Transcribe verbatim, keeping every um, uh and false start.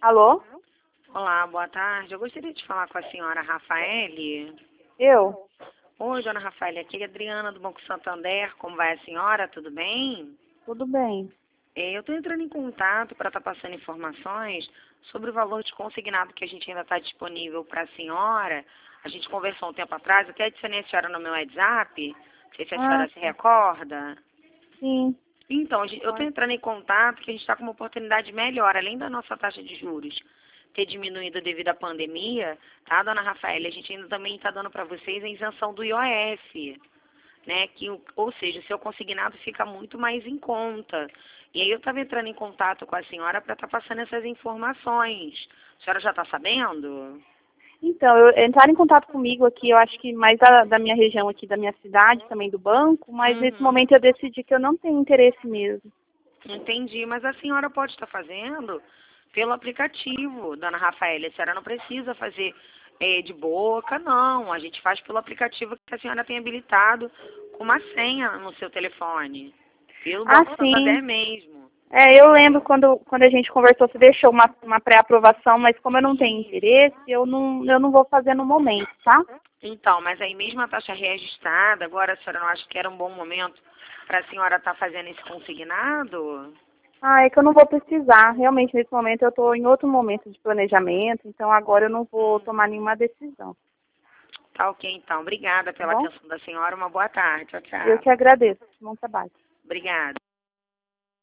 Alô? Olá, boa tarde. Eu gostaria de falar com a senhora Rafaele. Eu? Oi, dona Rafaele, aqui é a Adriana do Banco Santander. Como vai a senhora? Tudo bem? Tudo bem. É, eu estou entrando em contato para estar passando informações sobre o valor de consignado que a gente ainda está disponível para a senhora. A gente conversou um tempo atrás, até adicionei a senhora no meu WhatsApp. Não sei se a Ah, senhora se recorda. sim. Então, a gente- eu estou entrando em contato que a gente está com uma oportunidade melhor, além da nossa taxa de juros ter diminuído devido à pandemia, tá, dona Rafaela? A gente ainda também está dando para vocês a isenção do I O F, né? Que, o- ou seja, o seu consignado fica muito mais em conta. E aí eu estava entrando em contato com a senhora para estar passando essas informações. A senhora já está sabendo? Então, eu, entraram em contato comigo aqui, eu acho que mais da, da minha região aqui, da minha cidade, também do banco, mas nesse Uhum. momento eu decidi que eu não tenho interesse mesmo. Entendi, mas a senhora pode estar fazendo pelo aplicativo, dona Rafaela. A senhora não precisa fazer eh, de boca, não. A gente faz pelo aplicativo que a senhora tem habilitado com uma senha no seu telefone. Pelo Ah, Banco Santander sim. mesmo. É, eu lembro quando, quando a gente conversou, você deixou uma, uma pré-aprovação, mas como eu não tenho interesse, eu não, eu não vou fazer no momento, tá? Então, mas aí mesmo a taxa registrada, agora a senhora não acha que era um bom momento para a senhora estar fazendo esse consignado? Ah, é que eu não vou precisar. Realmente, nesse momento, eu estou em outro momento de planejamento, então agora eu não vou tomar nenhuma decisão, Tá ok, então. Obrigada tá pela bom? atenção da senhora. Uma boa tarde. Tchau, Eu tchau. que agradeço. Bom trabalho. Obrigada.